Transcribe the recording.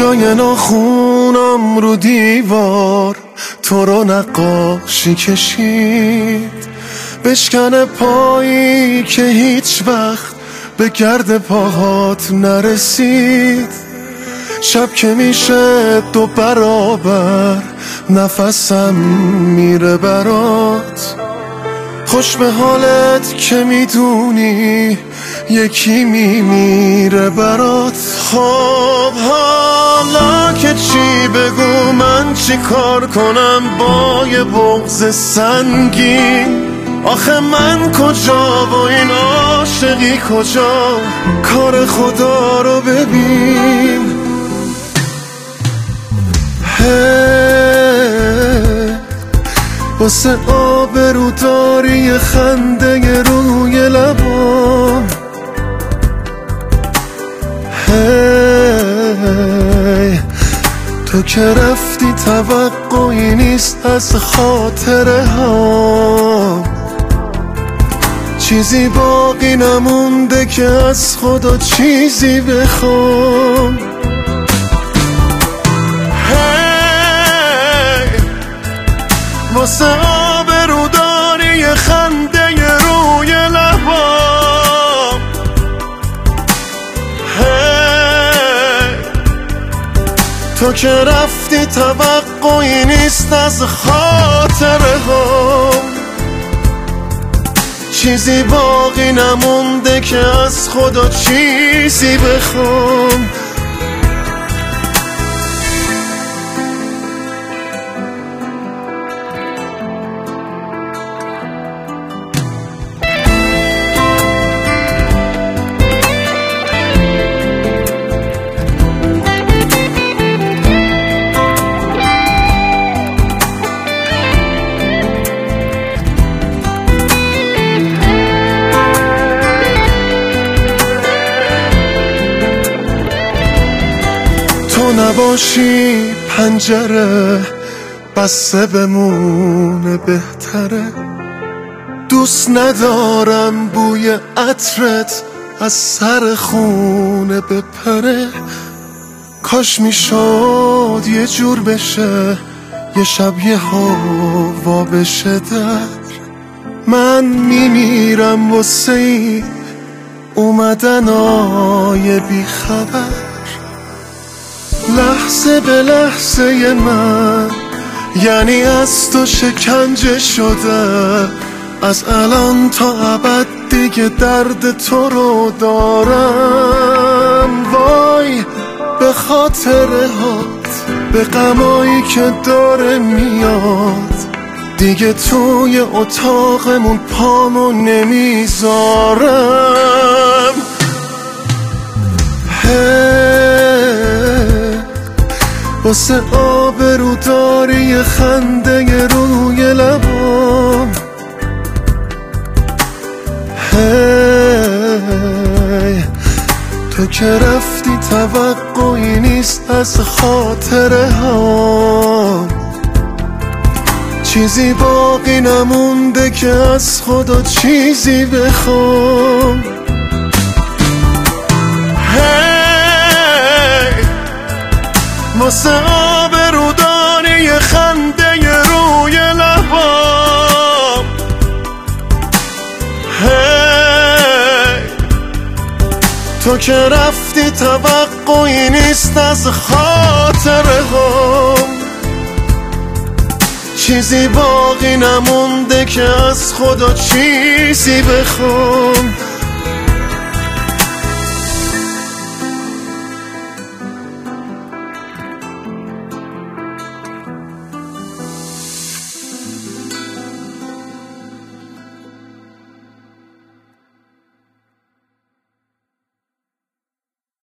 جای ناخونم رو دیوار تو رو نقاشی کشید، بشکنه پایی که هیچ وقت به گرد پاهات نرسید. شب که میشه 2 برابر نفسم میره برات، خوش به حالت که میدونی یکی میمیره برات. خب حالا که چی بگو، من چی کار کنم با یه بغض سنگین؟ آخه من کجا و این عاشقی کجا؟ کار خدا رو ببین. واسه آبروداری خنده روی لبام، تو که رفتی توقعی نیست از خاطره ها، چیزی باقی نمونده که از خدا چیزی بخوام. واسه آبروداری خنده روی لبام، تو که رفتی توقعی نیست از خاطره ها، چیزی باقی نمونده که از خدا چیزی بخوام. نباشی پنجره بسته بمونه بهتره، دوست ندارم بوی عطرت از سر خونه بپره. کاش میشد یه جور بشه یه شب یه هوا بشه در، من میمیرم واسه این اومدنای بی خبر. لحظه به لحظه من یعنی از تو شکنجه شده، از الان تا ابد دیگه درد تو رو دارم. وای به خاطره هات، به غمایی که داره میاد، دیگه توی اتاقمون پامو نمیذارم. واسه آبروداری خنده روی لبام، تو که رفتی توقعی نیست از خاطره ها، چیزی باقی نمونده که از خدا چیزی بخوام. واسه آبروداری خنده روی لبام، تو که رفتی توقعی نیست از خاطره هام، چیزی باقی نمونده که از خدا چیزی بخوام.